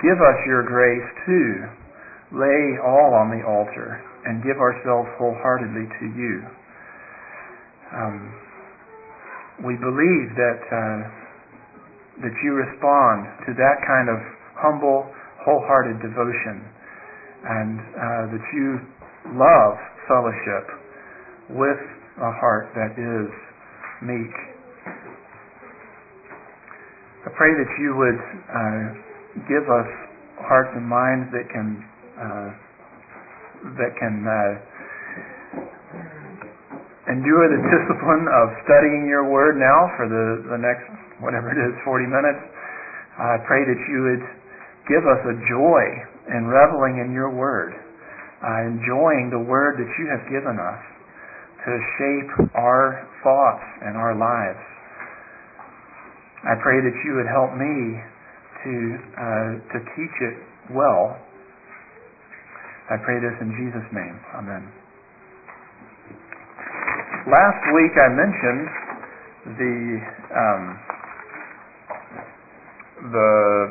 give us your grace to lay all on the altar and give ourselves wholeheartedly to you. We believe that you respond to that kind of humble, wholehearted devotion, and that you love fellowship with a heart that is meek. I pray that you would give us hearts and minds that can endure the discipline of studying your word now for the next, whatever it is, 40 minutes. I pray that you would give us a joy in reveling in your word, enjoying the word that you have given us to shape our thoughts and our lives. I pray that you would help me to teach it well. I pray this in Jesus' name. Amen. Last week I mentioned the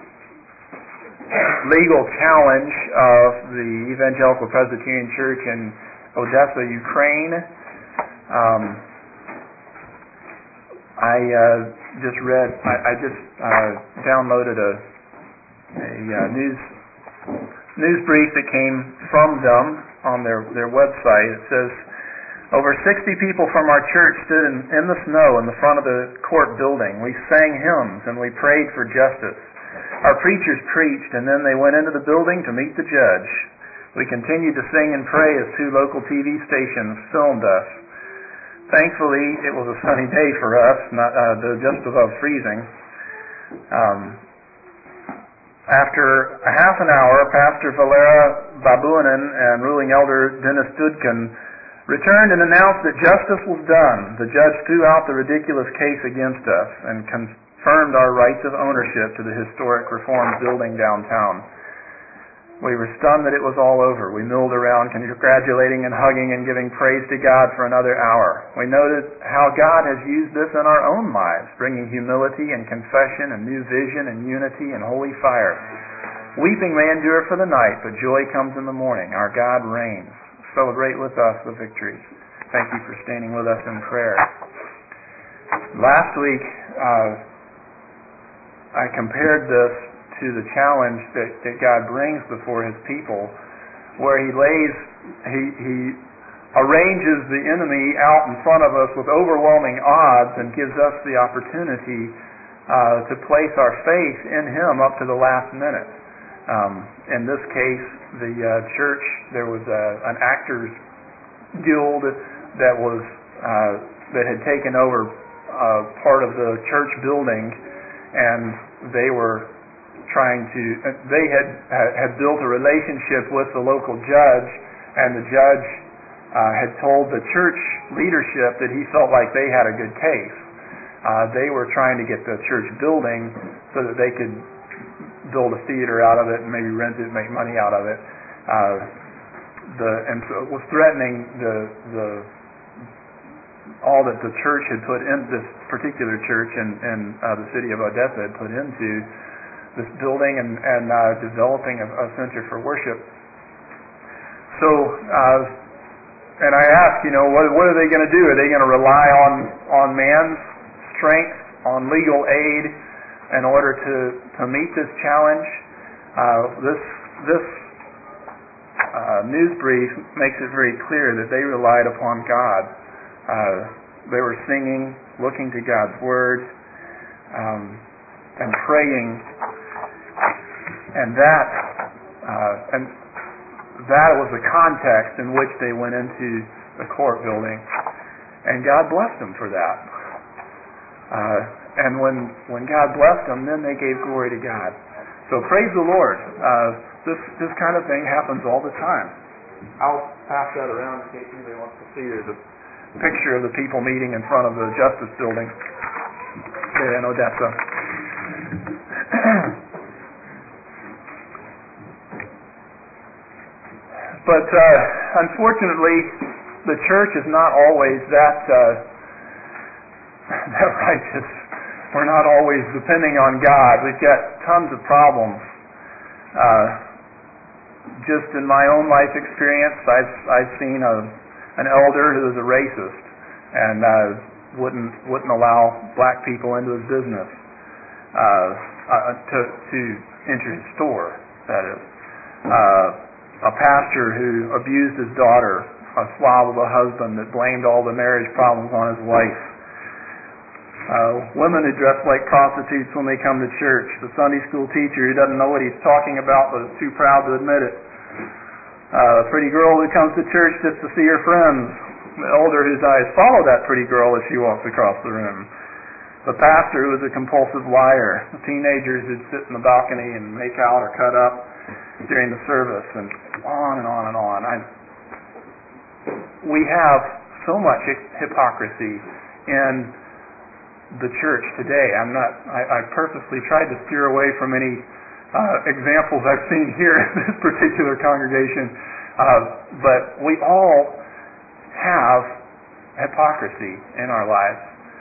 legal challenge of the Evangelical Presbyterian Church in Odessa, Ukraine. I just downloaded a news brief that came from them on their website. It says, over 60 people from our church stood in the snow in the front of the court building. We sang hymns and we prayed for justice. Our preachers preached, and then they went into the building to meet the judge. We continued to sing and pray as 2 local TV stations filmed us. Thankfully, it was a sunny day for us, just above freezing. After a half an hour, Pastor Valera Babuinin and ruling elder Dennis Dudkin returned and announced that justice was done. The judge threw out the ridiculous case against us and confirmed our rights of ownership to the historic Reformed building downtown. We were stunned that it was all over. We milled around congratulating and hugging and giving praise to God for another hour. We noted how God has used this in our own lives, bringing humility and confession and new vision and unity and holy fire. Weeping may endure for the night, but joy comes in the morning. Our God reigns. Celebrate with us the victories. Thank you for standing with us in prayer. Last week, I compared this to the challenge that God brings before His people, where He arranges the enemy out in front of us with overwhelming odds and gives us the opportunity to place our faith in Him up to the last minute. In this case, the church, there was an actors guild that had taken over part of the church building, and they were they had built a relationship with the local judge, and the judge had told the church leadership that he felt like they had a good case. They were trying to get the church building so that they could build a theater out of it and maybe rent it, make money out of it. And so it was threatening all that the church had put in, this particular church in the city of Odessa had put into this building and developing a center for worship. So, and I asked, what are they going to do? Are they going to rely on man's strength, on legal aid, in order to meet this challenge? This news brief makes it very clear that they relied upon God. They were singing, looking to God's Word, and praying, and that was the context in which they went into the court building, and God blessed them for that. And when God blessed them, then they gave glory to God. So praise the Lord. This kind of thing happens all the time. I'll pass that around in case anybody wants to see. There's a picture of the people meeting in front of the Justice Building there in Odessa. But unfortunately, the church is not always that righteous. We're not always depending on God. We've got tons of problems Just in my own life experience, I've seen an elder who is a racist and wouldn't allow black people into his business to enter his store. That is, a pastor who abused his daughter, a slob of a husband that blamed all the marriage problems on his wife. Women who dress like prostitutes when they come to church. The Sunday school teacher who doesn't know what he's talking about but is too proud to admit it. A pretty girl who comes to church just to see her friends. The elder whose eyes follow that pretty girl as she walks across the room. The pastor who is a compulsive liar. The teenagers who'd sit in the balcony and make out or cut up during the service, and on and on and on. We have so much hypocrisy in the church today. I purposely tried to steer away from any examples I've seen here in this particular congregation, but we all have hypocrisy in our lives.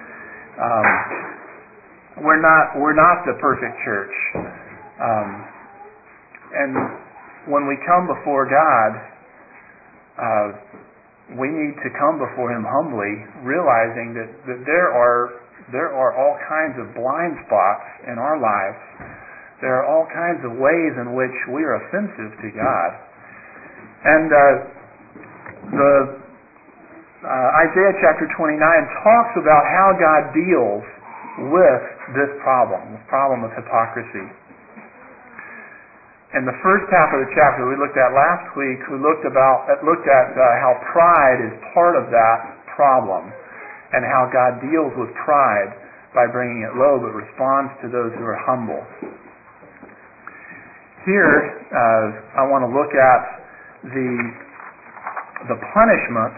We're not the perfect church, and when we come before God, we need to come before Him humbly, realizing that there are all kinds of blind spots in our lives. There are all kinds of ways in which we are offensive to God. And Isaiah chapter 29 talks about how God deals with this problem of hypocrisy. In the first half of the chapter we looked at last week, we looked at how pride is part of that problem, and how God deals with pride by bringing it low, but responds to those who are humble. Here, I want to look at the punishment,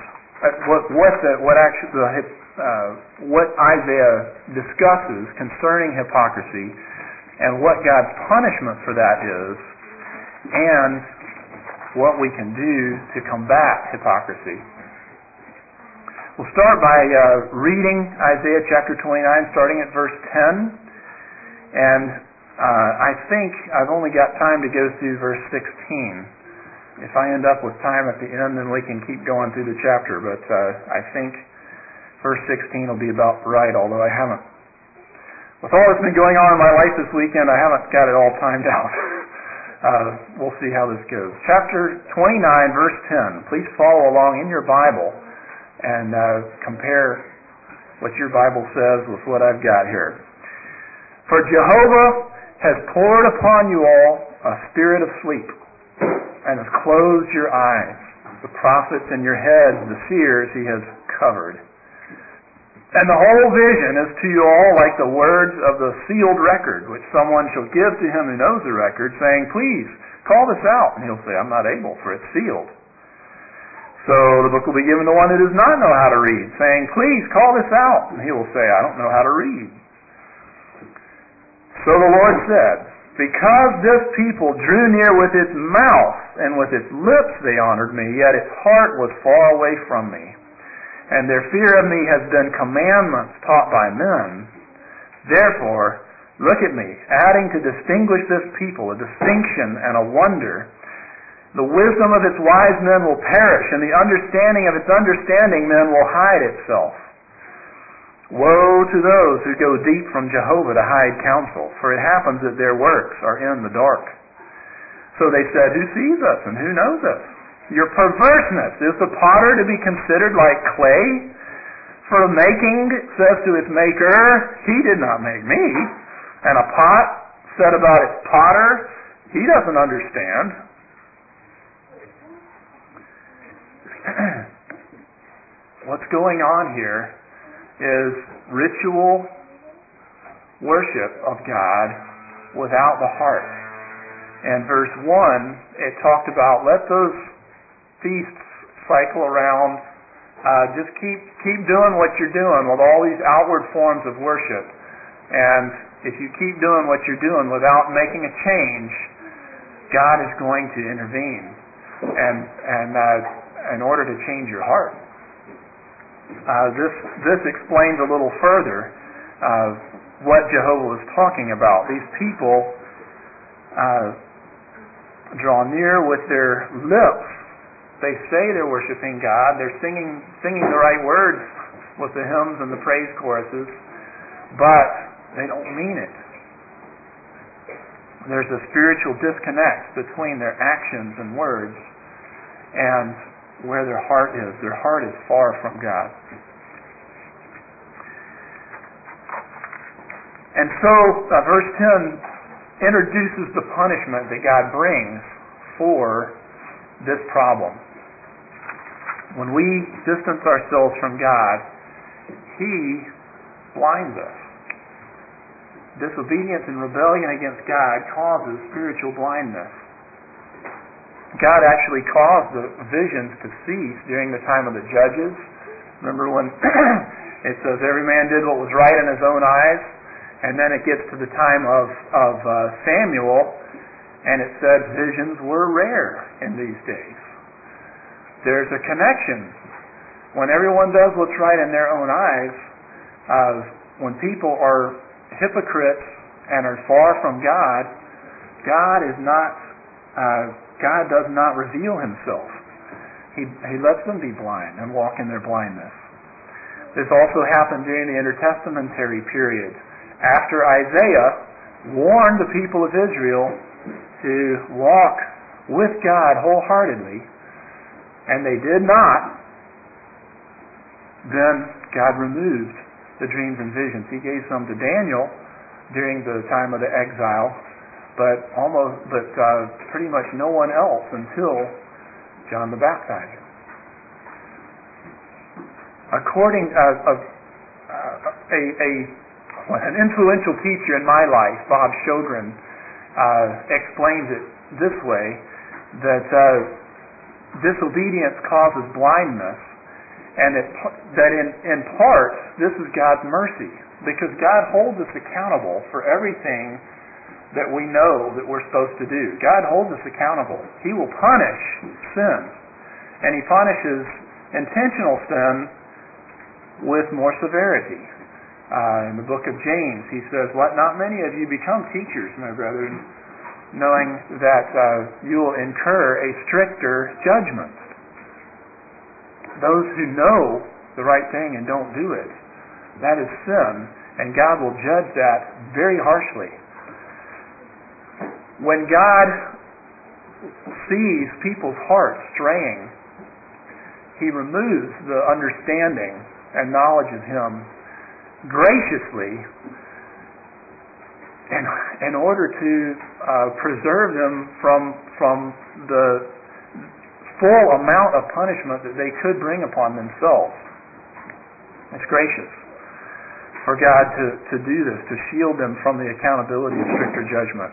what Isaiah discusses concerning hypocrisy, and what God's punishment for that is, and what we can do to combat hypocrisy. We'll start by reading Isaiah chapter 29, starting at verse 10, and I think I've only got time to go through verse 16. If I end up with time at the end, then we can keep going through the chapter, but I think verse 16 will be about right, although I haven't. With all that's been going on in my life this weekend, I haven't got it all timed out. We'll see how this goes. Chapter 29, verse 10. Please follow along in your Bible and compare what your Bible says with what I've got here. For Jehovah has poured upon you all a spirit of sleep, and has closed your eyes. The prophets in your heads, the seers, He has covered. And the whole vision is to you all like the words of the sealed record, which someone shall give to him who knows the record, saying, please, call this out. And he'll say, I'm not able, for it's sealed. So the book will be given to one who does not know how to read, saying, please, call this out. And he will say, I don't know how to read. So the Lord said, because this people drew near with its mouth, and with its lips they honored me, yet its heart was far away from me. And their fear of me has been commandments taught by men. Therefore, look at me, adding to distinguish this people, a distinction and a wonder. The wisdom of its wise men will perish, and the understanding of its understanding men will hide itself. Woe to those who go deep from Jehovah to hide counsel, for it happens that their works are in the dark. So they said, who sees us and who knows us? Your perverseness, is the potter to be considered like clay? For the making says to its maker, he did not make me. And a pot said about its potter, he doesn't understand. What's going on here is ritual worship of God without the heart. And verse 1, it talked about let those feasts cycle around. Just keep doing what you're doing with all these outward forms of worship. And if you keep doing what you're doing without making a change, God is going to intervene and in order to change your heart. This explains a little further what Jehovah was talking about. These people draw near with their lips. They say they're worshiping God. They're singing the right words with the hymns and the praise choruses, but they don't mean it. There's a spiritual disconnect between their actions and words and where their heart is. Their heart is far from God. And so, verse 10 introduces the punishment that God brings for this problem. When we distance ourselves from God, He blinds us. Disobedience and rebellion against God causes spiritual blindness. God actually caused the visions to cease during the time of the judges. Remember when it says every man did what was right in his own eyes? And then it gets to the time of Samuel, and it said visions were rare in these days. There's a connection. When everyone does what's right in their own eyes, when people are hypocrites and are far from God, God does not reveal Himself. He lets them be blind and walk in their blindness. This also happened during the intertestamentary period, after Isaiah warned the people of Israel to walk with God wholeheartedly, and they did not. Then God removed the dreams and visions. He gave some to Daniel during the time of the exile, but pretty much no one else until John the Baptizer. According an influential teacher in my life, Bob Sjogren, explains it this way, that disobedience causes blindness, and that in part this is God's mercy, because God holds us accountable for everything that we know that we're supposed to do. God holds us accountable. He will punish sin, and He punishes intentional sin with more severity. In the book of James, he says, "Let not many of you become teachers, my brethren, knowing that you will incur a stricter judgment." Those who know the right thing and don't do it, that is sin, and God will judge that very harshly. When God sees people's hearts straying, He removes the understanding and knowledge of Him graciously in order to preserve them from the full amount of punishment that they could bring upon themselves. It's gracious for God to do this, to shield them from the accountability of stricter judgment.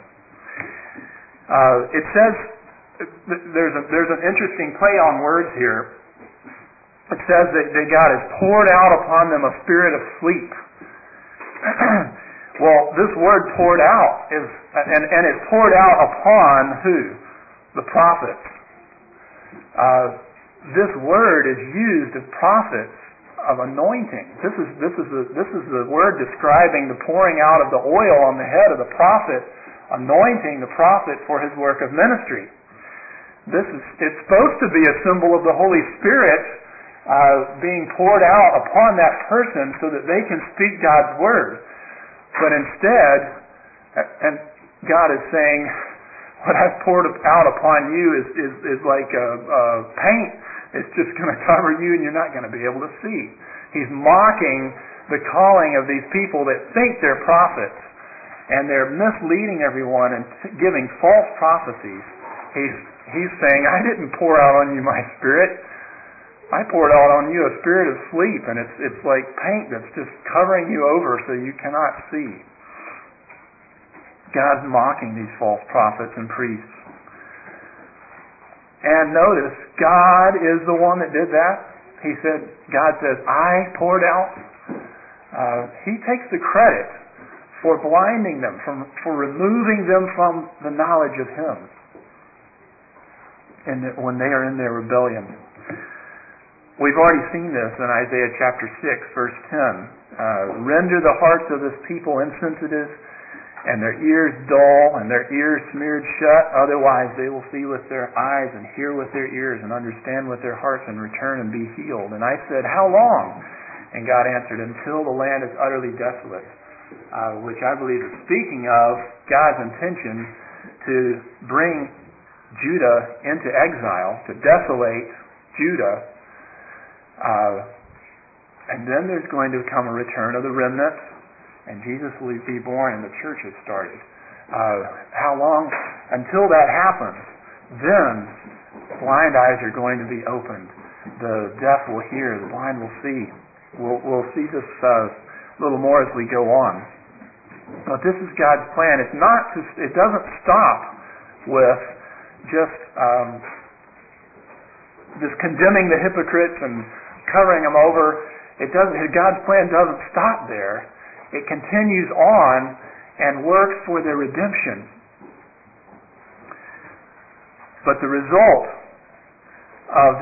It says there's an interesting play on words here. It says that God has poured out upon them a spirit of sleep. Well, this word poured out is, and it's poured out upon who? The prophets. This word is used of prophets of anointing. This is the word describing the pouring out of the oil on the head of the prophet, anointing the prophet for his work of ministry. It's supposed to be a symbol of the Holy Spirit being poured out upon that person so that they can speak God's word. But instead, and God is saying, what I've poured out upon you is like paint. It's just going to cover you and you're not going to be able to see. He's mocking the calling of these people that think they're prophets, and they're misleading everyone and giving false prophecies. He's saying, I didn't pour out on you my spirit. I poured out on you a spirit of sleep, and it's like paint that's just covering you over so you cannot see. God's mocking these false prophets and priests. And notice, God is the one that did that. God says, I poured out. He takes the credit for blinding them, for removing them from the knowledge of Him when they are in their rebellion. We've already seen this in Isaiah chapter 6, verse 10. Render the hearts of this people insensitive, and their ears dull, and their ears smeared shut. Otherwise they will see with their eyes, and hear with their ears, and understand with their hearts, and return and be healed. And I said, how long? And God answered, until the land is utterly desolate. Which I believe is speaking of God's intention to bring Judah into exile, to desolate Judah. And then there's going to come a return of the remnant, and Jesus will be born and the church has started. How long? Until that happens, then blind eyes are going to be opened. The deaf will hear, the blind will see. We'll see this a little more as we go on. But this is God's plan. It doesn't stop with just condemning the hypocrites and covering them over. God's plan doesn't stop there. It continues on and works for their redemption. But the result of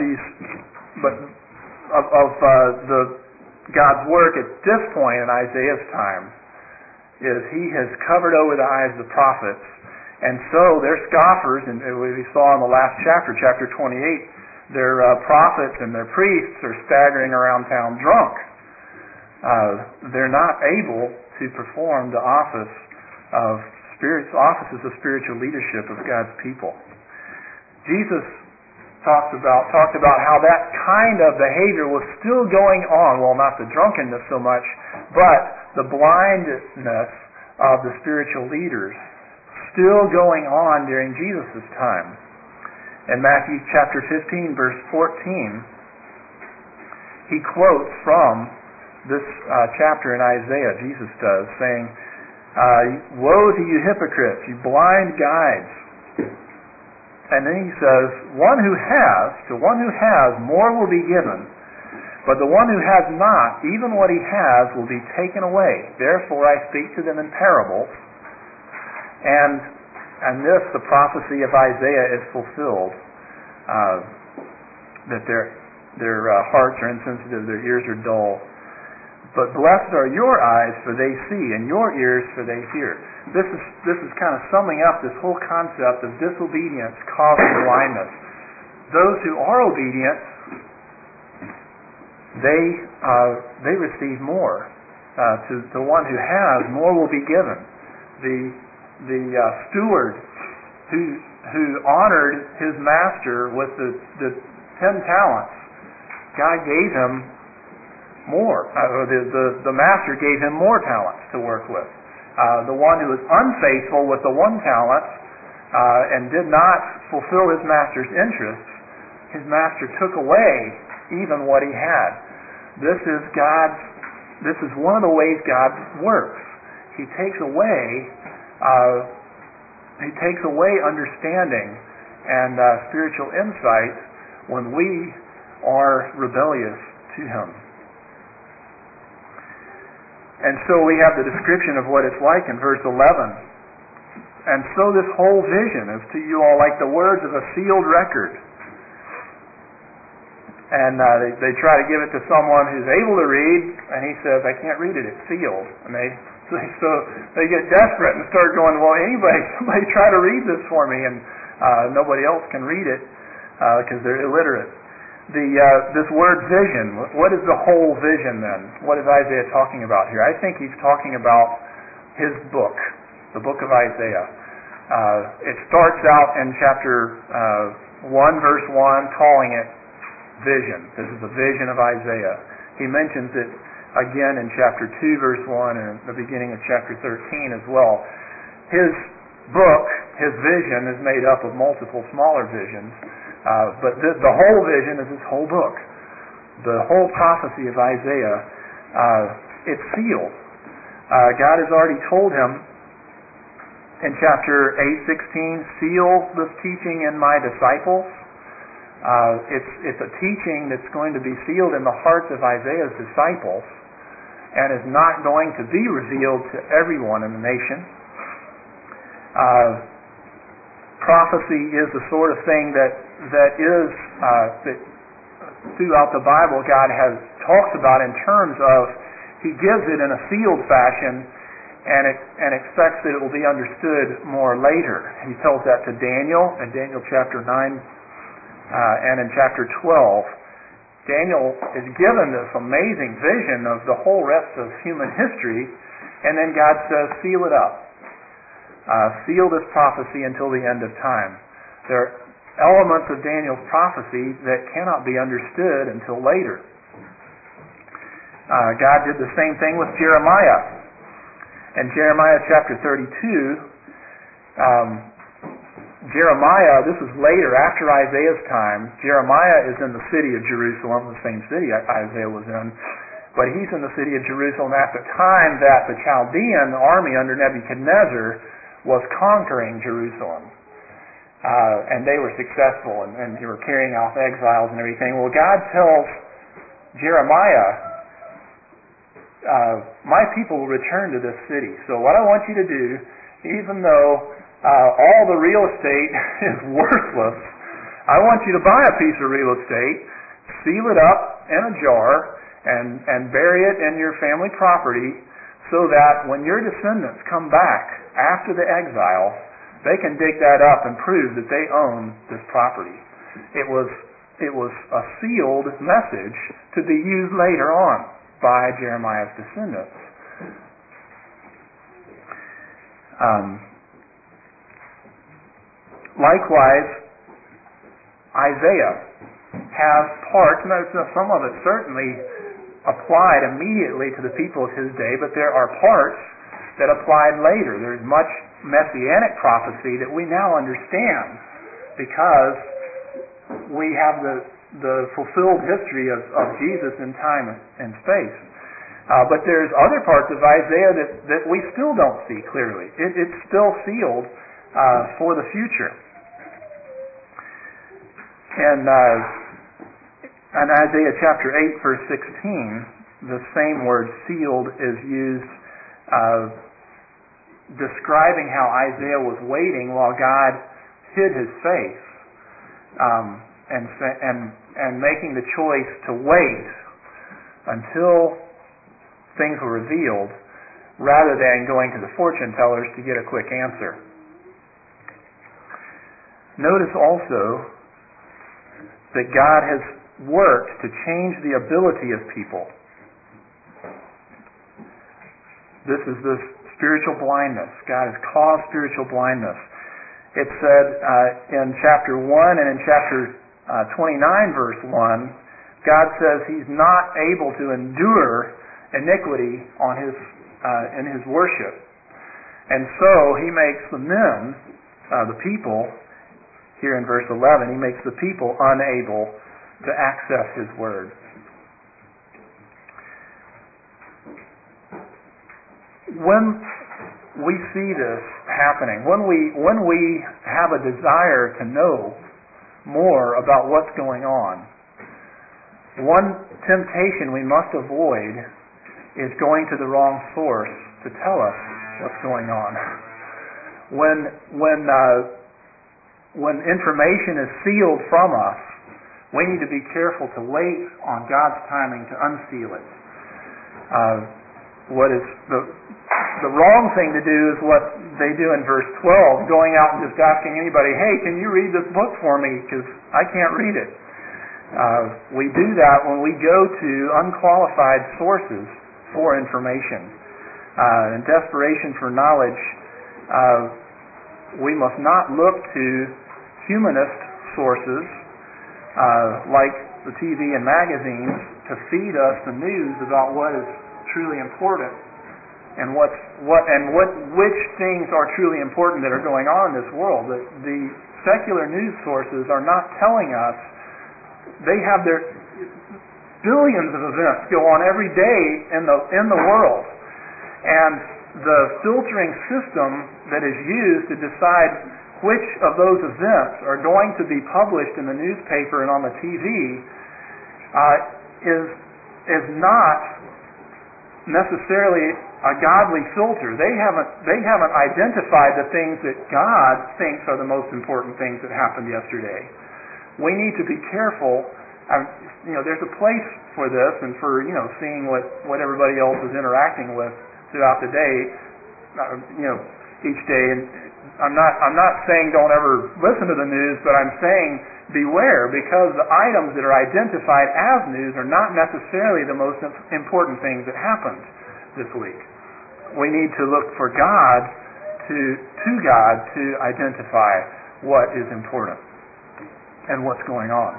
God's work at this point in Isaiah's time is He has covered over the eyes of the prophets, and so their scoffers, and we saw in the last chapter, chapter 28, their prophets and their priests are staggering around town drunk. They're not able to perform the offices of spiritual leadership of God's people. Jesus talked about how that kind of behavior was still going on. Well, not the drunkenness so much, but the blindness of the spiritual leaders still going on during Jesus' time. In Matthew chapter 15, verse 14, he quotes from this chapter in Isaiah, Jesus does, saying, "Woe to you hypocrites, you blind guides." And then he says, to one who has, more will be given. But the one who has not, even what he has will be taken away. Therefore I speak to them in parables. And this, the prophecy of Isaiah, is fulfilled. That their hearts are insensitive, their ears are dull. But blessed are your eyes, for they see, and your ears, for they hear. This is kind of summing up this whole concept of disobedience causing blindness. Those who are obedient, they receive more. To the one who has, more will be given. The steward who honored his master with the 10 talents, God gave him more. The master gave him more talents to work with. The one who was unfaithful with the 1 talent and did not fulfill his master's interests, his master took away even what he had. This is one of the ways God works. He takes away understanding and spiritual insight when we are rebellious to Him. And so we have the description of what it's like in verse 11. And so this whole vision is to you all like the words of a sealed record. And they try to give it to someone who's able to read, and he says, I can't read it, it's sealed. And so they get desperate and start going, well, somebody try to read this for me. And nobody else can read it because they're illiterate. This word vision, what is the whole vision then? What is Isaiah talking about here? I think he's talking about his book, the book of Isaiah. It starts out in chapter 1, verse 1, calling it vision. This is the vision of Isaiah. He mentions it again in chapter 2, verse 1, and the beginning of chapter 13 as well. His book, his vision, is made up of multiple smaller visions. But the whole vision is his whole book. The whole prophecy of Isaiah, it's sealed. God has already told him in chapter 8:16, seal this teaching in my disciples. It's a teaching that's going to be sealed in the hearts of Isaiah's disciples and is not going to be revealed to everyone in the nation. Prophecy is the sort of thing that throughout the Bible God talks about in terms of He gives it in a sealed fashion, and expects that it will be understood more later. He tells that to Daniel in Daniel chapter 9 and in chapter 12. Daniel is given this amazing vision of the whole rest of human history, and then God says, seal it up. Seal this prophecy until the end of time. There are elements of Daniel's prophecy that cannot be understood until later. God did the same thing with Jeremiah. In Jeremiah chapter 32, Jeremiah, this is later, after Isaiah's time. Jeremiah is in the city of Jerusalem, the same city Isaiah was in, but he's in the city of Jerusalem at the time that the Chaldean army under Nebuchadnezzar was conquering Jerusalem. And they were successful, and they were carrying off exiles and everything. Well, God tells Jeremiah, my people will return to this city. So what I want you to do, even though all the real estate is worthless, I want you to buy a piece of real estate, seal it up in a jar, and bury it in your family property, so that when your descendants come back after the exile, they can dig that up and prove that they own this property. It was a sealed message to be used later on by Jeremiah's descendants. Likewise, Isaiah has parts, some of it certainly applied immediately to the people of his day, but there are parts that applied later. There's much messianic prophecy that we now understand because we have the fulfilled history of Jesus in time and space. But there's other parts of Isaiah that we still don't see clearly. It's still sealed for the future. And in Isaiah chapter 8, verse 16, the same word sealed is used describing how Isaiah was waiting while God hid his face, and making the choice to wait until things were revealed rather than going to the fortune tellers to get a quick answer. Notice also that God has worked to change the ability of people. This is this spiritual blindness. God has caused spiritual blindness. It said in chapter 1 and in chapter 29, verse 1, God says He's not able to endure iniquity in His worship. And so He makes the men, the people, here in verse 11, He makes the people unable to access His Word. When we see this happening, when we have a desire to know more about what's going on, one temptation we must avoid is going to the wrong source to tell us what's going on. When information is sealed from us, we need to be careful to wait on God's timing to unseal it. What is the wrong thing to do is what they do in verse 12, going out and just asking anybody, hey, can you read this book for me? Because I can't read it. We do that when we go to unqualified sources for information. In desperation for knowledge, we must not look to humanist sources like the TV and magazines to feed us the news about what is truly important and which things are truly important that are going on in this world. The secular news sources are not telling us. They have their billions of events go on every day in the world, and the filtering system that is used to decide which of those events are going to be published in the newspaper and on the TV is not necessarily a godly filter. They haven't identified the things that God thinks are the most important things that happened yesterday. We need to be careful. There's a place for this and for seeing what everybody else is interacting with throughout the day. each day. And I'm not saying don't ever listen to the news, but I'm saying beware, because the items that are identified as news are not necessarily the most important things that happened this week. We need to look for God to identify what is important and what's going on.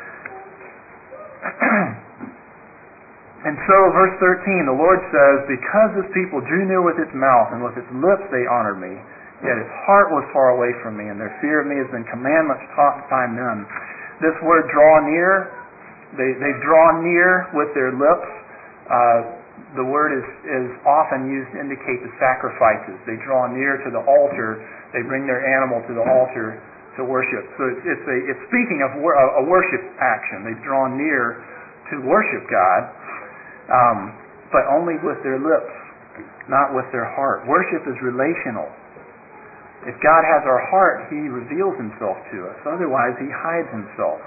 And so, verse 13, the Lord says, because this people drew near with its mouth, and with its lips they honored me, yet its heart was far away from me, and their fear of me has been commandments taught by men. This word, draw near, they draw near with their lips. The word is often used to indicate the sacrifices. They draw near to the altar. They bring their animal to the altar to worship. So it's speaking of a worship action. They've drawn near to worship God, but only with their lips, not with their heart. Worship is relational. If God has our heart, He reveals Himself to us. Otherwise, He hides Himself.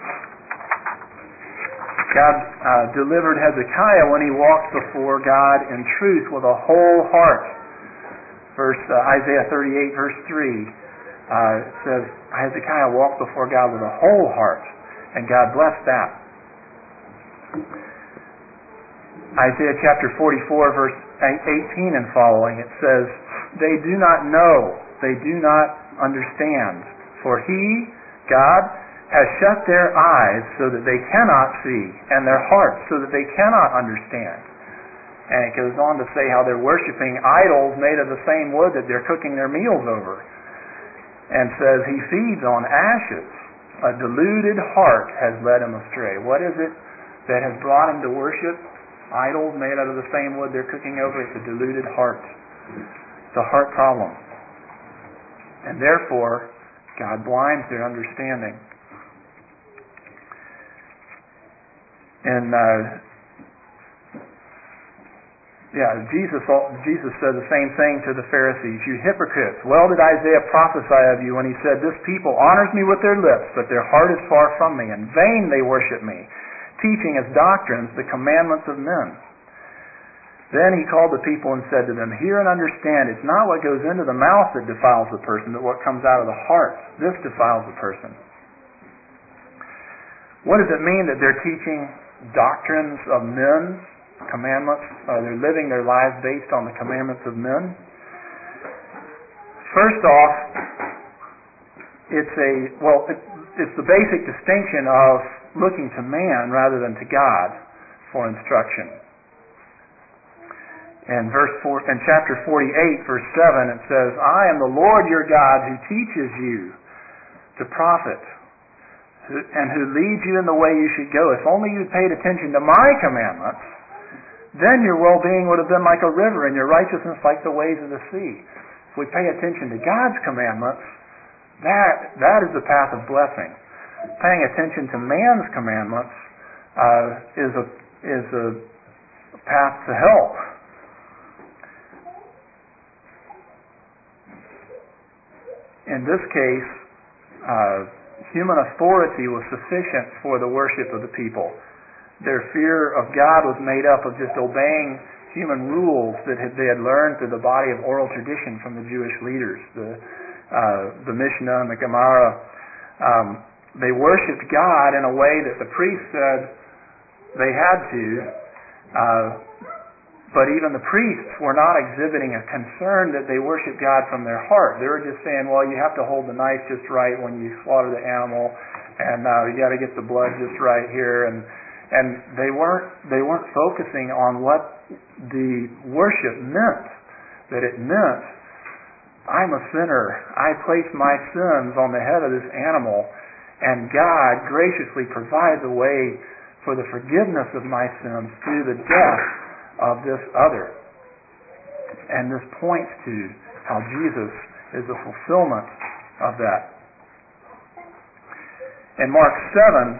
God delivered Hezekiah when he walked before God in truth with a whole heart. Isaiah 38, verse 3, it says, Hezekiah walked before God with a whole heart, and God blessed that. Isaiah chapter 44, verse 18 and following, it says, they do not know, they do not understand, for He, God, has shut their eyes so that they cannot see, and their hearts so that they cannot understand. And it goes on to say how they're worshiping idols made of the same wood that they're cooking their meals over. And says, He feeds on ashes. A deluded heart has led him astray. What is it that has brought him to worship idols made out of the same wood they're cooking over? It's a deluded heart. It's a heart problem. And therefore, God blinds their understanding. And Jesus said the same thing to the Pharisees. You hypocrites, well did Isaiah prophesy of you when he said, this people honors me with their lips, but their heart is far from me. In vain they worship me, teaching as doctrines the commandments of men. Then he called the people and said to them, hear and understand, it's not what goes into the mouth that defiles the person, but what comes out of the heart. This defiles the person. What does it mean that they're teaching doctrines of men, commandments? They're living their lives based on the commandments of men. First off, it's the basic distinction of looking to man rather than to God for instruction. In chapter 48, verse 7, it says, I am the Lord your God who teaches you to profit, and who leads you in the way you should go. If only you'd paid attention to my commandments, then your well-being would have been like a river and your righteousness like the waves of the sea. If we pay attention to God's commandments, that is the path of blessing. Paying attention to man's commandments is a path to hell. In this case, human authority was sufficient for the worship of the people. Their fear of God was made up of just obeying human rules that they had learned through the body of oral tradition from the Jewish leaders, the Mishnah and the Gemara. They worshipped God in a way that the priest said they had to, but even the priests were not exhibiting a concern that they worship God from their heart. They were just saying, well, you have to hold the knife just right when you slaughter the animal, and you got to get the blood just right here, and they weren't focusing on what the worship meant. That it meant, I'm a sinner. I place my sins on the head of this animal, and God graciously provides a way for the forgiveness of my sins through the death of this other. And this points to how Jesus is the fulfillment of that. In Mark 7,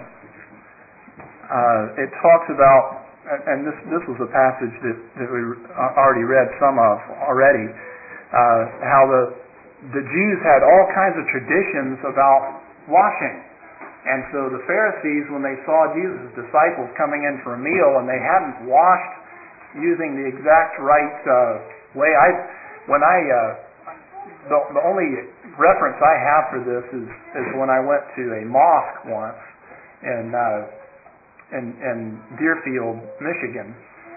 it talks about, and this was a passage that we already read some of already, how the Jews had all kinds of traditions about washing. And so the Pharisees, when they saw Jesus' disciples coming in for a meal and they hadn't washed using the exact right way, when the only reference I have for this is when I went to a mosque once in Deerfield, Michigan,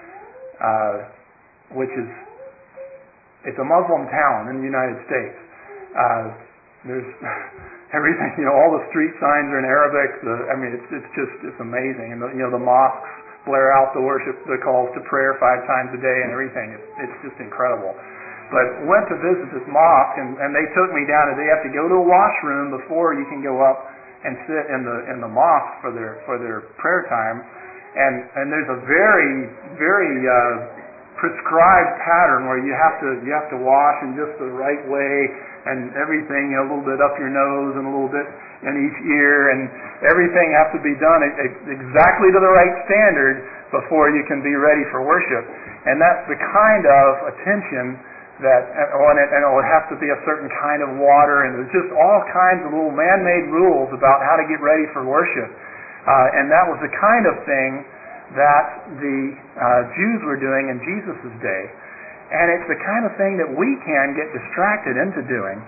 which it's a Muslim town in the United States. There's everything, all the street signs are in Arabic. It's amazing, and the mosques blare out the calls to prayer 5 times a day and everything. It's just incredible. But went to visit this mosque, and they took me down, and they have to go to a washroom before you can go up and sit in the mosque for their prayer time. And there's a very, very prescribed pattern where you have to wash in just the right way, and everything a little bit up your nose and a little bit in each ear, and everything has to be done exactly to the right standard before you can be ready for worship. And that's the kind of attention and it has to be a certain kind of water, and there's just all kinds of little man-made rules about how to get ready for worship. And that was the kind of thing that the Jews were doing in Jesus' day. And it's the kind of thing that we can get distracted into doing.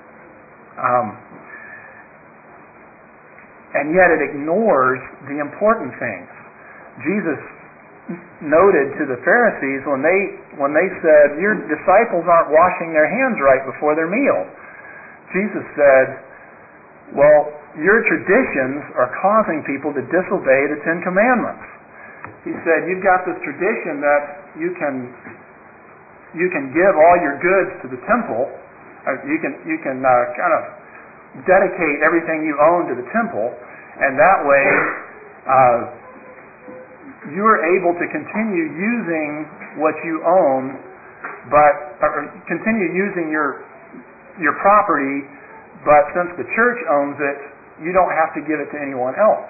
And yet it ignores the important things. Jesus noted to the Pharisees when they said, "Your disciples aren't washing their hands right before their meal." Jesus said, "Well, your traditions are causing people to disobey the 10 Commandments." He said, "You've got this tradition that you can give all your goods to the temple. You can kind of dedicate everything you own to the temple, and that way you are able to continue using what you own, or continue using your property. But since the church owns it, you don't have to give it to anyone else.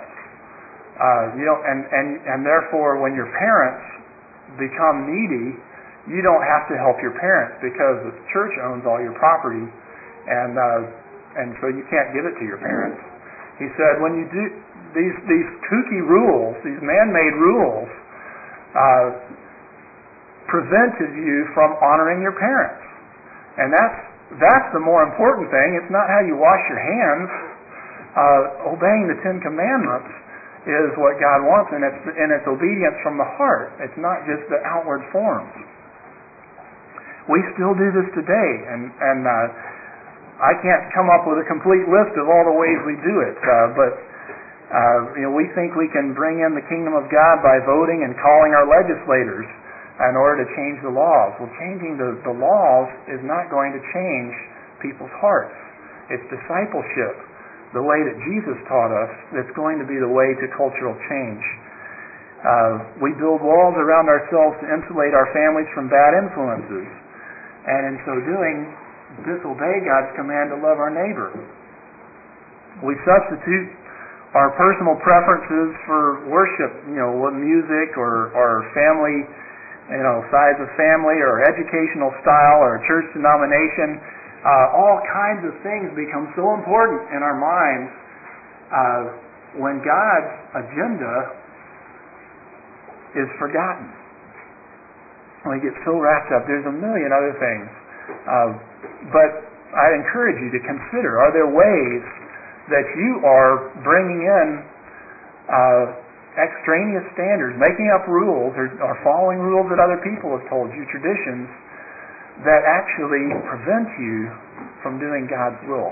And therefore, when your parents become needy, you don't have to help your parents because the church owns all your property, and so you can't give it to your parents." He said, when you do these kooky rules, these man-made rules, prevented you from honoring your parents. And that's the more important thing. It's not how you wash your hands. Obeying the 10 Commandments is what God wants, and it's obedience from the heart. It's not just the outward forms. We still do this today, and I can't come up with a complete list of all the ways we do it, but we think we can bring in the kingdom of God by voting and calling our legislators in order to change the laws. Well, changing the laws is not going to change people's hearts. It's discipleship, the way that Jesus taught us, that's going to be the way to cultural change. We build walls around ourselves to insulate our families from bad influences, and in so doing, disobey God's command to love our neighbor. We substitute our personal preferences for worship, with music or family, size of family or educational style or church denomination. All kinds of things become so important in our minds when God's agenda is forgotten. We get so wrapped up. There's a million other things. But I encourage you to consider, are there ways that you are bringing in extraneous standards, making up rules or following rules that other people have told you, traditions, that actually prevent you from doing God's will?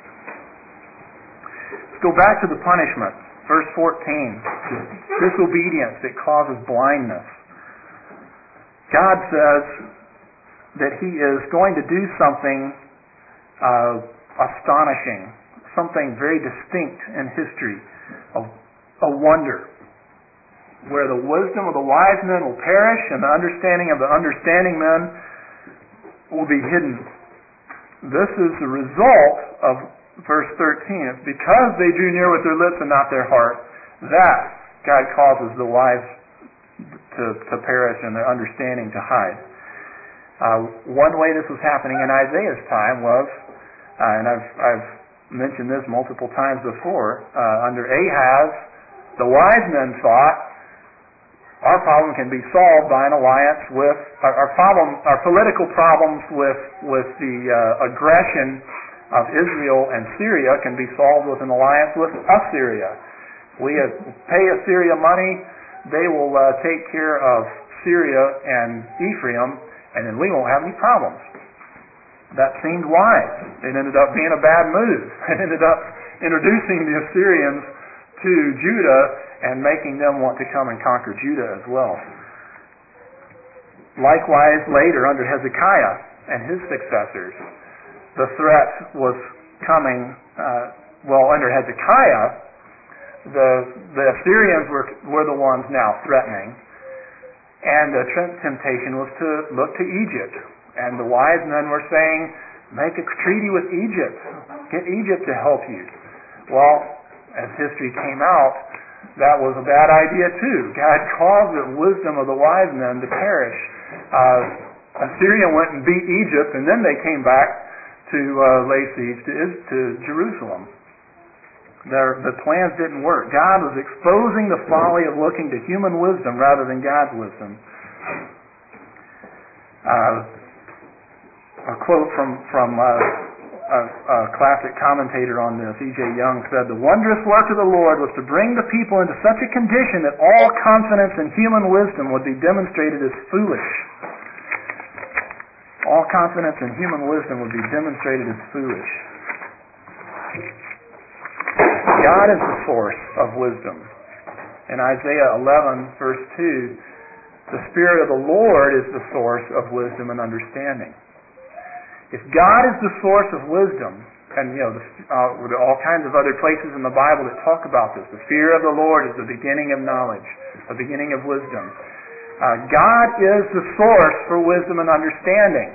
Let's go back to the punishment. Verse 14. Disobedience that causes blindness. God says that He is going to do something astonishing, something very distinct in history, a wonder, where the wisdom of the wise men will perish and the understanding of the understanding men will be hidden. This is the result of verse 13. It's because they drew near with their lips and not their heart that God causes the wise to perish and their understanding to hide. One way this was happening in Isaiah's time was, and I've mentioned this multiple times before, under Ahaz, the wise men thought, Our problem can be solved by an alliance with our political problems with the aggression of Israel and Syria can be solved with an alliance with Assyria. We pay Assyria money, they will take care of Syria and Ephraim, and then we won't have any problems. That seemed wise. It ended up being a bad move. It ended up introducing the Assyrians to Judah and making them want to come and conquer Judah as well. Likewise, later under Hezekiah and his successors, the threat was coming. Under Hezekiah, the Assyrians were the ones now threatening, and the temptation was to look to Egypt. And the wise men were saying, make a treaty with Egypt. Get Egypt to help you. Well, as history came out, that was a bad idea too. God caused the wisdom of the wise men to perish. Assyria went and beat Egypt, and then they came back to lay siege to Jerusalem. The plans didn't work. God was exposing the folly of looking to human wisdom rather than God's wisdom. A quote from a classic commentator on this, E.J. Young, said, "The wondrous work of the Lord was to bring the people into such a condition that all confidence in human wisdom would be demonstrated as foolish." All confidence in human wisdom would be demonstrated as foolish. God is the source of wisdom. In Isaiah 11, verse 2, the Spirit of the Lord is the source of wisdom and understanding. If God is the source of wisdom, and there are all kinds of other places in the Bible that talk about this. The fear of the Lord is the beginning of knowledge, the beginning of wisdom. God is the source for wisdom and understanding.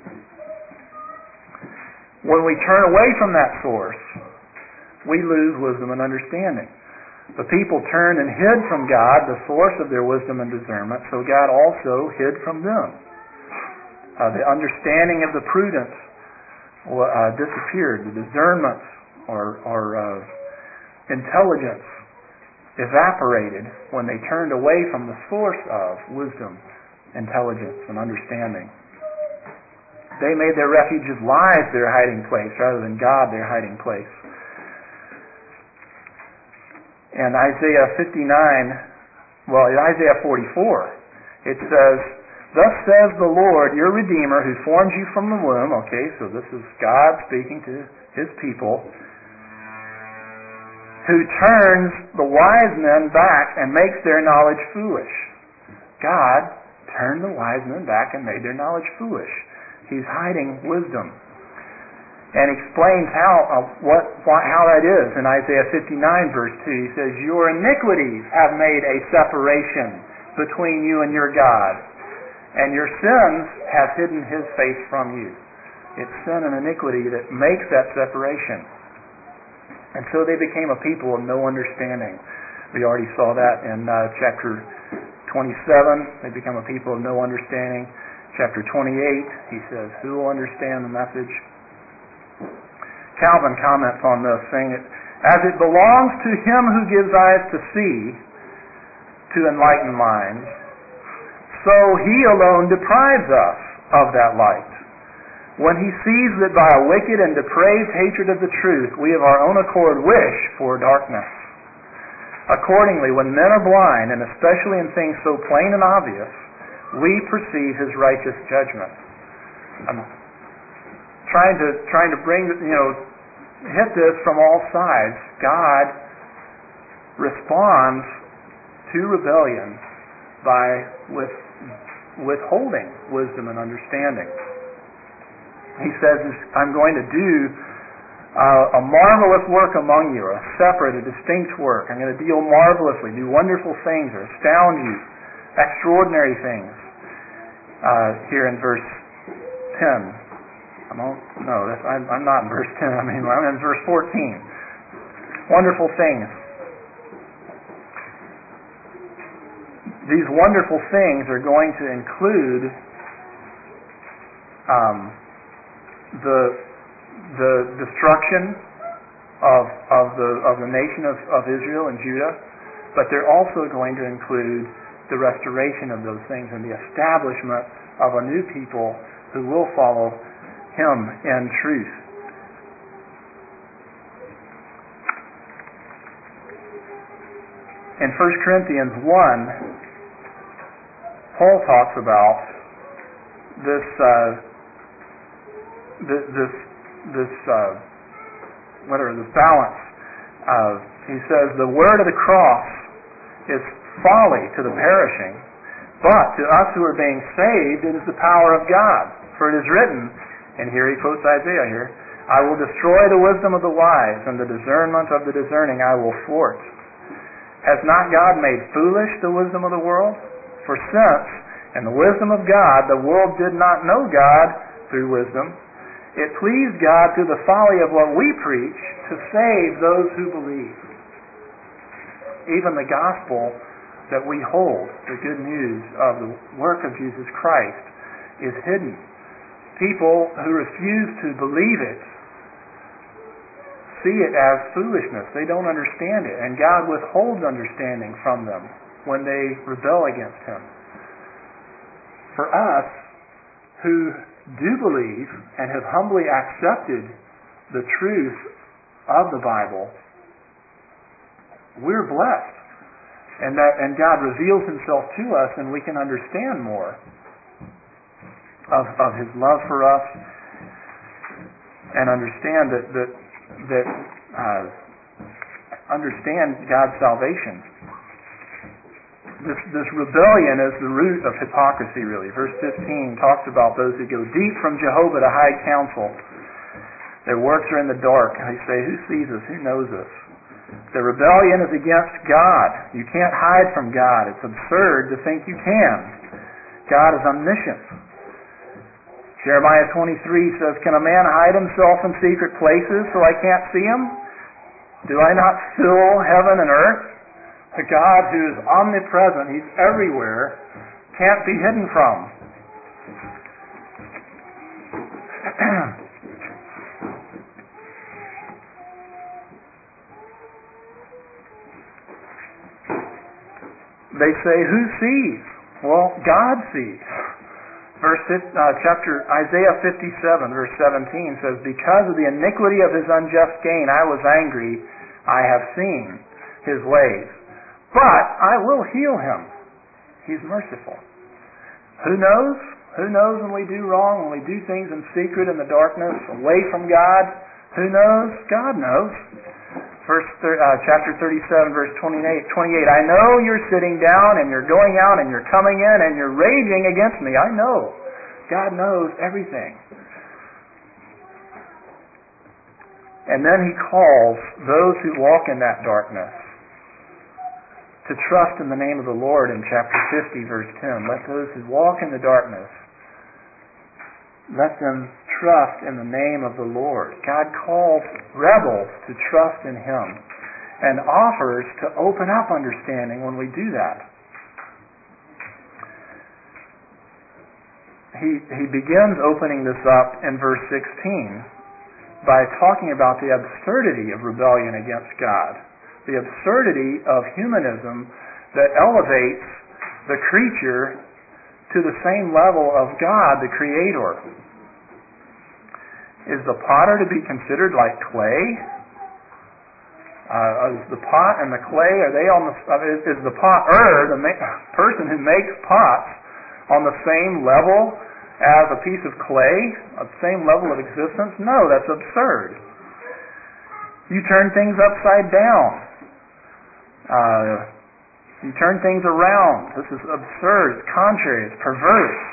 When we turn away from that source, we lose wisdom and understanding. The people turned and hid from God, the source of their wisdom and discernment, so God also hid from them. The understanding of the prudent disappeared. The discernment or intelligence evaporated when they turned away from the source of wisdom, intelligence, and understanding. They made their refuge of lies their hiding place rather than God their hiding place. In Isaiah 44, it says, "Thus says the Lord, your Redeemer, who formed you from the womb." Okay, so this is God speaking to His people. "Who turns the wise men back and makes their knowledge foolish." God turned the wise men back and made their knowledge foolish. He's hiding wisdom. And explains how that is. In Isaiah 59, verse 2, he says, "Your iniquities have made a separation between you and your God, and your sins have hidden His face from you." It's sin and iniquity that makes that separation. And so they became a people of no understanding. We already saw that in chapter 27. They become a people of no understanding. Chapter 28, he says, "Who will understand the message?" Calvin comments on this, saying, "As it belongs to Him who gives eyes to see, to enlighten minds, so He alone deprives us of that light. When He sees that by a wicked and depraved hatred of the truth we of our own accord wish for darkness. Accordingly, when men are blind, and especially in things so plain and obvious, we perceive His righteous judgment." I'm trying to bring, hit this from all sides. God responds to rebellion by withholding wisdom and understanding. He says, "I'm going to do a marvelous work among you," a separate, a distinct work. "I'm going to deal marvelously, do wonderful things, or astound you, extraordinary things." Here in verse 10. I'm not in verse 10. I'm in verse 14. Wonderful things. These wonderful things are going to include the destruction of the nation of Israel and Judah, but they're also going to include the restoration of those things and the establishment of a new people who will follow Him in truth. In 1 Corinthians 1, Paul talks about this balance. He says, the word of the cross is folly to the perishing, but to us who are being saved, it is the power of God. For it is written, and here he quotes Isaiah here, I will destroy the wisdom of the wise, and the discernment of the discerning I will thwart. Has not God made foolish the wisdom of the world? For since, in the wisdom of God, the world did not know God through wisdom, it pleased God through the folly of what we preach to save those who believe. Even the gospel that we hold, the good news of the work of Jesus Christ, is hidden. People who refuse to believe it see it as foolishness. They don't understand it, and God withholds understanding from them when they rebel against Him. For us who do believe and have humbly accepted the truth of the Bible, we're blessed, and God reveals Himself to us, and we can understand more of His love for us, and understand understand God's salvation. This rebellion is the root of hypocrisy, really. Verse 15 talks about those who go deep from Jehovah to hide counsel. Their works are in the dark. They say, who sees us? Who knows us? The rebellion is against God. You can't hide from God. It's absurd to think you can. God is omniscient. Jeremiah 23 says, can a man hide himself in secret places so I can't see him? Do I not fill heaven and earth? A God who is omnipresent, He's everywhere, can't be hidden from. They say, who sees? Well, God sees. Isaiah 57, verse 17 says, because of the iniquity of his unjust gain, I was angry. I have seen his ways. But I will heal him. He's merciful. Who knows? Who knows when we do wrong, when we do things in secret in the darkness, away from God? Who knows? God knows. Chapter 37, verse 28. I know you're sitting down and you're going out and you're coming in and you're raging against me. I know. God knows everything. And then He calls those who walk in that darkness to trust in the name of the Lord in chapter 50, verse 10. Let those who walk in the darkness, let them trust in the name of the Lord. God calls rebels to trust in Him and offers to open up understanding when we do that. He begins opening this up in verse 16 by talking about the absurdity of rebellion against God, the absurdity of humanism that elevates the creature to the same level of God, the Creator. Is the potter to be considered like clay? Is the pot and the clay, are they on the? Is the potter, the person who makes pots, on the same level as a piece of clay, the same level of existence? No, that's absurd. You turn things upside down. You turn things around. This is absurd. It's contrary. It's perverse.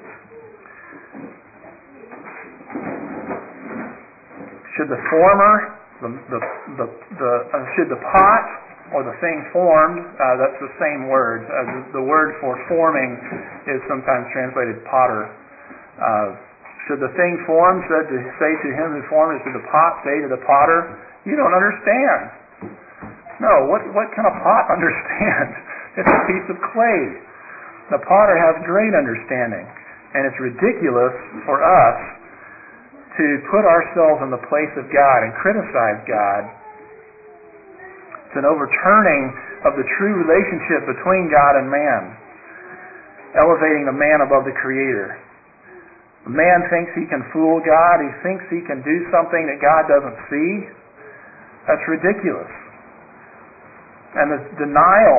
Should the former, should the pot or the thing formed, that's the same word. The word for forming is sometimes translated potter. Should the thing formed say to him who formed it, should the pot say to the potter, you don't understand. No, what can a pot understand? It's a piece of clay. The potter has great understanding, and it's ridiculous for us to put ourselves in the place of God and criticize God. It's an overturning of the true relationship between God and man. elevating the man above the Creator. The man thinks he can fool God. He thinks he can do something that God doesn't see. That's ridiculous. And the denial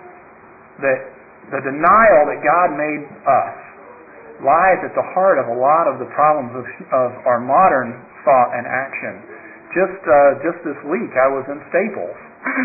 that God made us lies at the heart of a lot of the problems of our modern thought and action. Just this week, I was in Staples,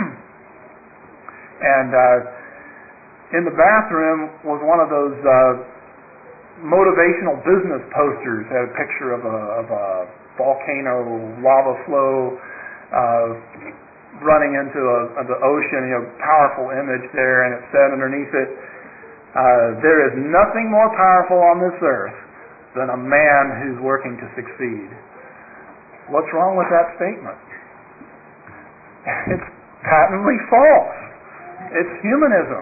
and in the bathroom was one of those motivational business posters. Had a picture of a volcano, lava flow running into the ocean. Powerful image there, and it said underneath it, "There is nothing more powerful on this earth than a man who's working to succeed." What's wrong with that statement? It's patently false. It's humanism.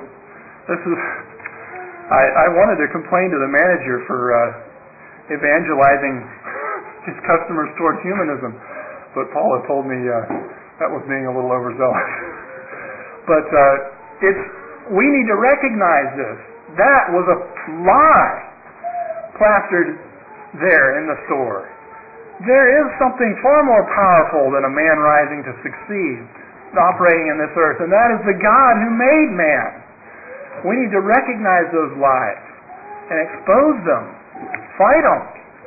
I wanted to complain to the manager for evangelizing his customers toward humanism, but Paula told me that was being a little overzealous. But we need to recognize this. That was a lie plastered there in the store. There is something far more powerful than a man rising to succeed, operating in this earth, and that is the God who made man. We need to recognize those lies and expose them, fight them.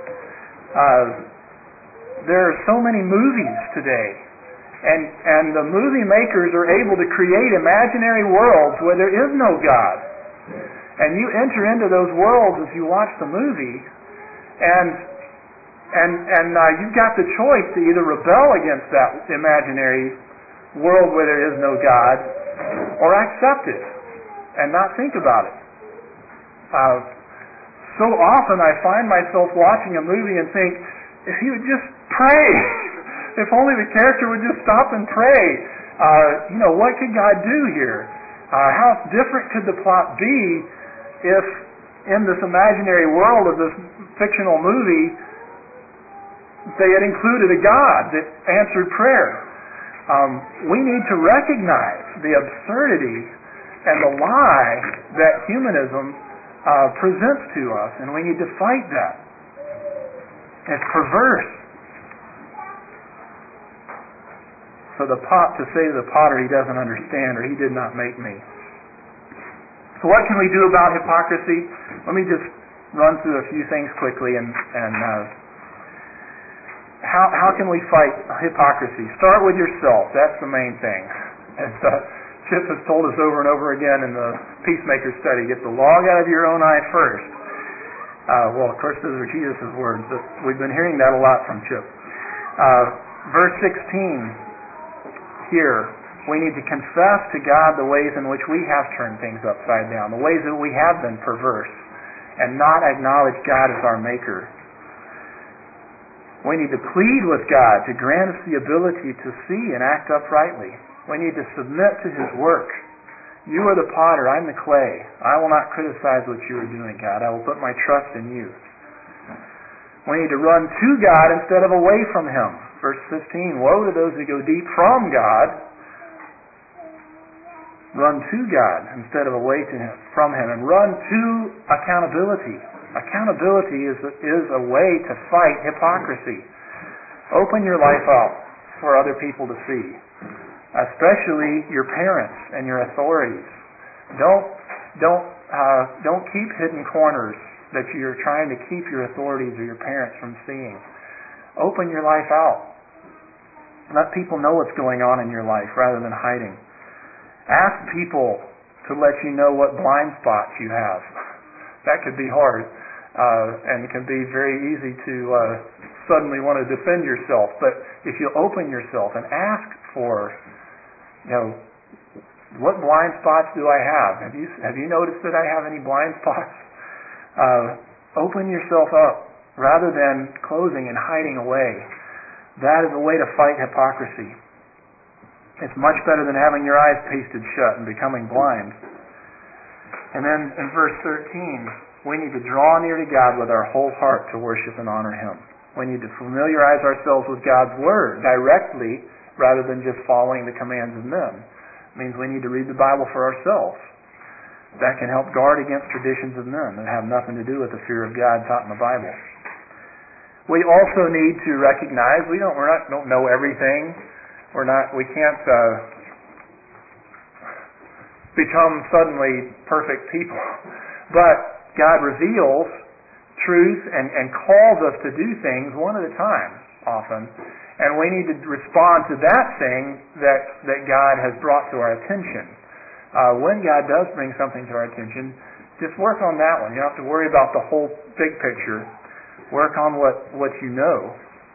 There are so many movies today, and the movie makers are able to create imaginary worlds where there is no God. And you enter into those worlds as you watch the movie, and you've got the choice to either rebel against that imaginary world where there is no God, or accept it and not think about it. So often I find myself watching a movie and think, if he would just pray, if only the character would just stop and pray, what could God do here? How different could the plot be if in this imaginary world of this fictional movie they had included a God that answered prayer? We need to recognize the absurdity and the lie that humanism presents to us, and we need to fight that. It's perverse. For the pot to say to the potter he doesn't understand, or he did not make me. So what can we do about hypocrisy? Let me just run through a few things quickly, and how can we fight hypocrisy? Start with yourself. That's the main thing. As Chip has told us over and over again in the Peacemaker study, get the log out of your own eye first. Well, of course, those are Jesus' words, but we've been hearing that a lot from Chip. Verse 16 here, we need to confess to God the ways in which we have turned things upside down, the ways that we have been perverse, and not acknowledge God as our maker. We need to plead with God to grant us the ability to see and act uprightly. We need to submit to His work. You are the potter, I'm the clay. I will not criticize what you are doing, God. I will put my trust in you. We need to run to God instead of away from Him. Verse 15, woe to those who go deep from God. Run to God instead of away from Him. And run to accountability. Accountability is a way to fight hypocrisy. Open your life up for other people to see, especially your parents and your authorities. Don't keep hidden corners that you're trying to keep your authorities or your parents from seeing. Open your life out. Let people know what's going on in your life rather than hiding. Ask people to let you know what blind spots you have. That could be hard, and it can be very easy to suddenly want to defend yourself. But if you open yourself and ask for, what blind spots do I have? Have you noticed that I have any blind spots? Open yourself up rather than closing and hiding away. That is a way to fight hypocrisy. It's much better than having your eyes pasted shut and becoming blind. And then in verse 13, we need to draw near to God with our whole heart to worship and honor Him. We need to familiarize ourselves with God's Word directly rather than just following the commands of men. It means we need to read the Bible for ourselves. that can help guard against traditions of men that have nothing to do with the fear of God taught in the Bible. We also need to recognize we don't know everything. We can't become suddenly perfect people. But God reveals truth and calls us to do things one at a time, often. And we need to respond to that thing that God has brought to our attention. When God does bring something to our attention, just work on that one. You don't have to worry about the whole big picture. Work on what you know.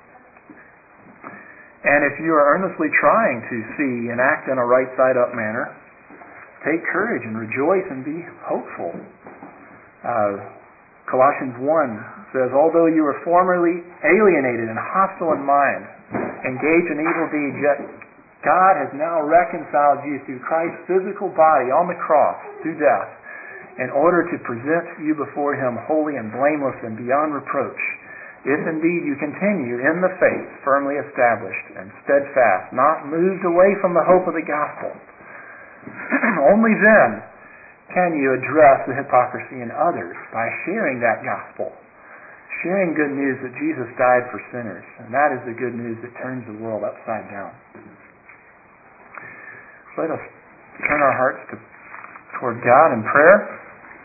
And if you are earnestly trying to see and act in a right side up manner, take courage and rejoice and be hopeful. Colossians 1 says, although you were formerly alienated and hostile in mind, engaged in evil deeds, yet God has now reconciled you through Christ's physical body on the cross through death in order to present you before Him holy and blameless and beyond reproach, if indeed you continue in the faith, firmly established and steadfast, not moved away from the hope of the gospel. Only then can you address the hypocrisy in others by sharing that gospel, sharing good news that Jesus died for sinners, and that is the good news that turns the world upside down. Let us turn our hearts toward God in prayer.